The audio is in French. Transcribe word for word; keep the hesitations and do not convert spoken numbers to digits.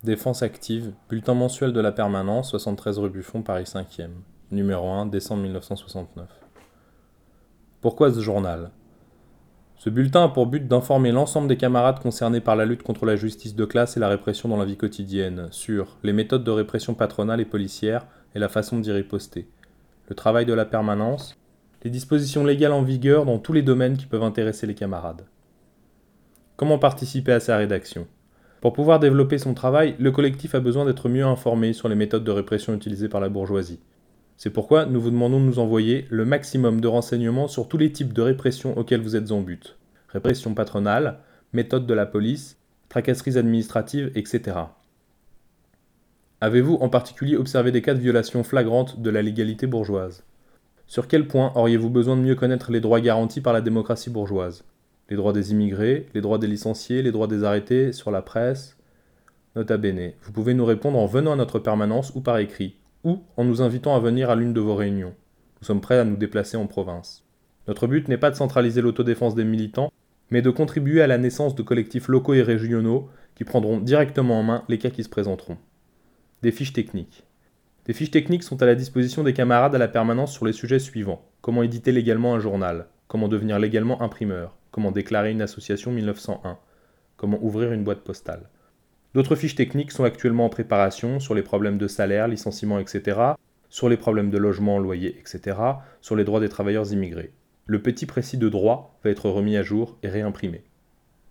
Défense active, bulletin mensuel de la permanence, soixante-treize rue Buffon, Paris cinquième. Numéro un, décembre mille neuf cent soixante-neuf. Pourquoi ce journal? Ce bulletin a pour but d'informer l'ensemble des camarades concernés par la lutte contre la justice de classe et la répression dans la vie quotidienne, sur les méthodes de répression patronale et policière et la façon d'y riposter, le travail de la permanence, les dispositions légales en vigueur dans tous les domaines qui peuvent intéresser les camarades. Comment participer à sa rédaction? Pour pouvoir développer son travail, le collectif a besoin d'être mieux informé sur les méthodes de répression utilisées par la bourgeoisie. C'est pourquoi nous vous demandons de nous envoyer le maximum de renseignements sur tous les types de répression auxquels vous êtes en but. Répression patronale, méthode de la police, tracasseries administratives, et cetera. Avez-vous en particulier observé des cas de violation flagrante de la légalité bourgeoise? Sur quel point auriez-vous besoin de mieux connaître les droits garantis par la démocratie bourgeoise? Les droits des immigrés, les droits des licenciés, les droits des arrêtés, sur la presse. Nota bene, vous pouvez nous répondre en venant à notre permanence ou par écrit, ou en nous invitant à venir à l'une de vos réunions. Nous sommes prêts à nous déplacer en province. Notre but n'est pas de centraliser l'autodéfense des militants, mais de contribuer à la naissance de collectifs locaux et régionaux qui prendront directement en main les cas qui se présenteront. Des fiches techniques. Des fiches techniques sont à la disposition des camarades à la permanence sur les sujets suivants. Comment éditer légalement un journal? Comment devenir légalement imprimeur? Comment déclarer une association mille neuf cent un? Comment ouvrir une boîte postale? D'autres fiches techniques sont actuellement en préparation sur les problèmes de salaire, licenciement, et cetera, sur les problèmes de logement, loyer, et cetera, sur les droits des travailleurs immigrés. Le petit précis de droit va être remis à jour et réimprimé.